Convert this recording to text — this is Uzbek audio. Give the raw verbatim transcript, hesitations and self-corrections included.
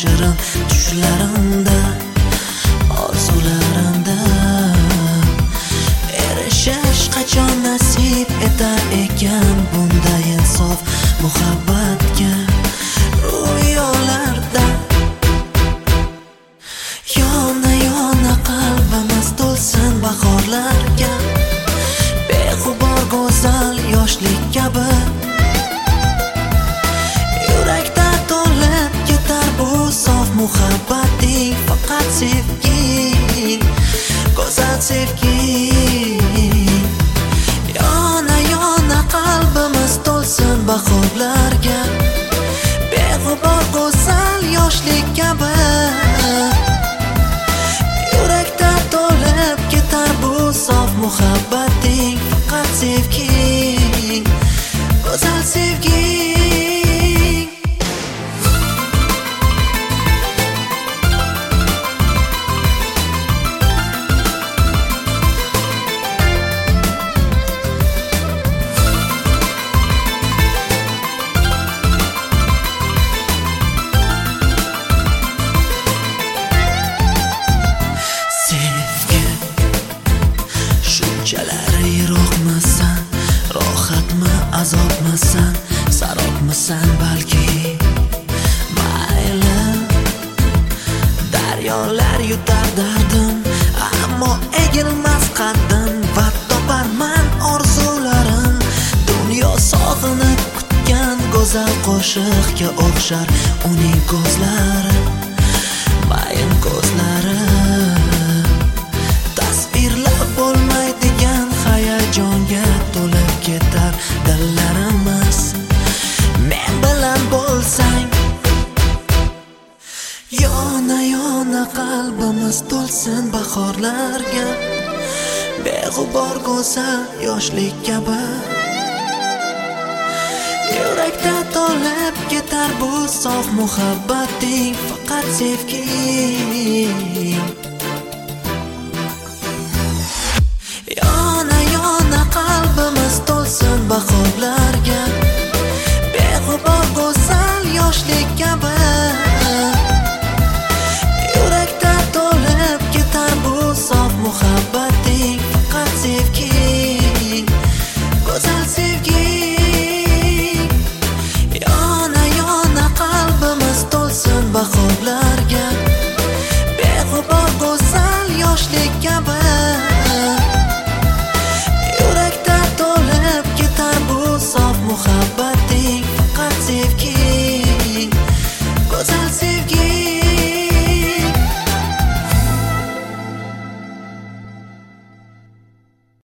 shirin tushlarimda, orzularimda erishish qachon nasib etar ekan bunday insof muhabbatga. Rüyolarda yona yona qalbimiz to'lsin bahorlarga, beg'ubor go'zal yoshlik kabi yurakda to'lib ketar bu sof muhabbating. Faqat sevgi, go'zal sevgi. Yona yona qalbimiz to'lsin bahorlarga, beg'ubor go'zal yoshlik kabi yurakda to'lib ketar bu sof muhabbating. Faqat sevgi, go'zal sevgi. Shunchalar yiroqmisan, rohatmi, azobmisan, sarobmisan balki. Mayli, daryolar yutar dardim, ammo egilmas qaddim va toparman orzularim. Dunyo sog'inib kutgan go'zal qo'shiqga o'xshar uning ko'zlari, mayin ko'zlari. Tasvirlab bo'lmaydigan hayajonga to'lib ketar dillarimiz. Men bilan bo'lsang, yona yona qalbimiz to'lsin bahorlarga, beg'ubor go'zal yoshlik kabi yurakda to'lib ketar bu sof muhabbating. Faqat sevgi, yona yona qalbimiz to'lsin bahorlarga,